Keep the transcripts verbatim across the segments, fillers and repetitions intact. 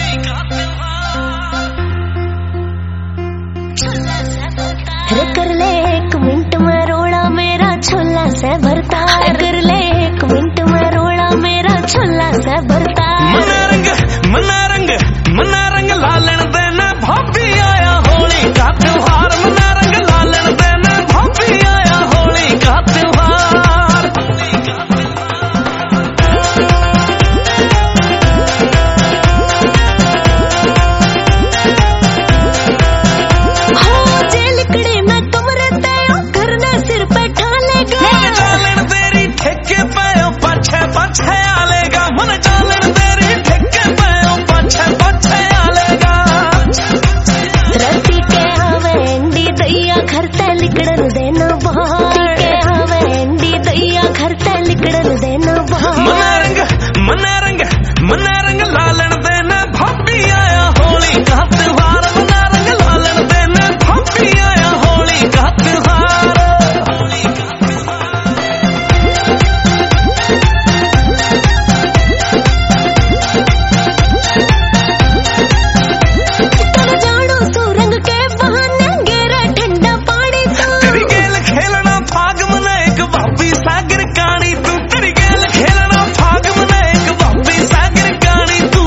अरे कर ले एक मिनट में रोड़ा मेरा छोला से भरता, कर ले एक मिनट में रोड़ा मेरा छोला से भरता। मना रंग मना रंग मना रंग लालन देना भाभी आया होली का त्योहार, मना रंग लालन देना भाभी आया होली का त्योहार। मना रंग मना रंग लालन देना भाभी आया होली का त्योहार, मना रंग लालन देना भाभी आया होली का त्योहार। तर जानो सुरंग के बहाने गेरा ठंडा पानी तू, तेरी गेल खेलना फाग मना एक भाभी सागर कानी तू, तेरी गेल खेलना फाग मना एक भाभी सागर कानी तू।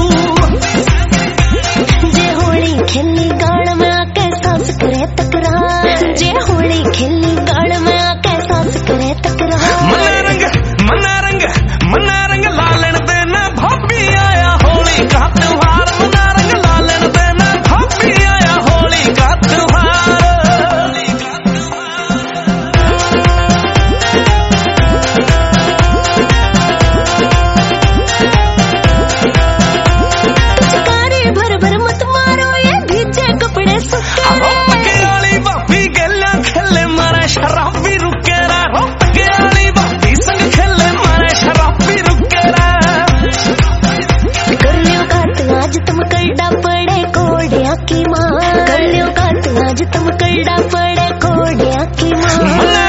जे होली खेली गाड़ में आके सांस करे तकरार, जे होली खेली गाड़ में आके सांस करे तकरार। मना रंग मना रंग मना रंग लालन देना भाभी आया होली का त्योहार, मना रंग लालन देना भाभी आया होली का त्योहार। पिचकारी भर भर मत मारो ये भीजे कपड़े सूखे रे। पटियाली भाभी गल्ला खेले मारे शराबी रुके रा, रो पटियाली भाभी संग खेले मारे शराबी रुके रा। कर लियो काट आज तुम कलडा पड़े कोड़िया की माँ, कर लियो काट आज तुम कलडा पड़े कोड़िया की माँ।